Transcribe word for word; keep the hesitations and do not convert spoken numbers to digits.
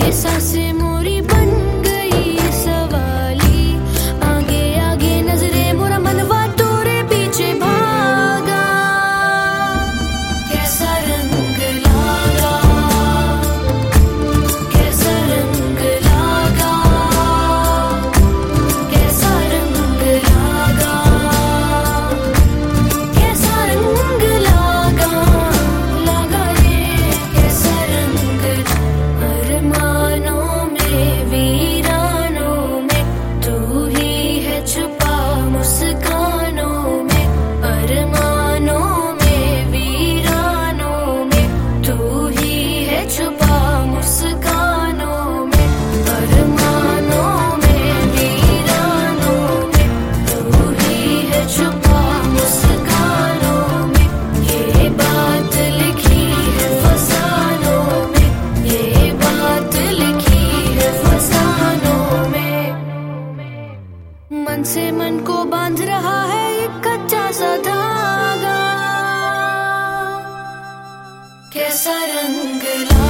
सांसें मोरी बन गई सवाली, आगे आगे नजरे मोरा मनवा तोरे पीछे भागा। कैसा रंग लागा, कैसा रंग लागा, कैसा रंग लागा, कैसा रंग लागा, लागा रे कैसा रंग। अरमानों में वीरानों में तू ही है छुपा मुस्कानों में, अरमानों में वीरानों में तू ही है छुपा मुस्कानों में, अरमानों में वीरानों में तू ही है छुपा मुस्कानों में। ये बात लिखी है फसानों में, ये बात लिखी है फसानों में। मन से मन को बांध रहा है एक कच्चा सा धागा। कैसा रंग ला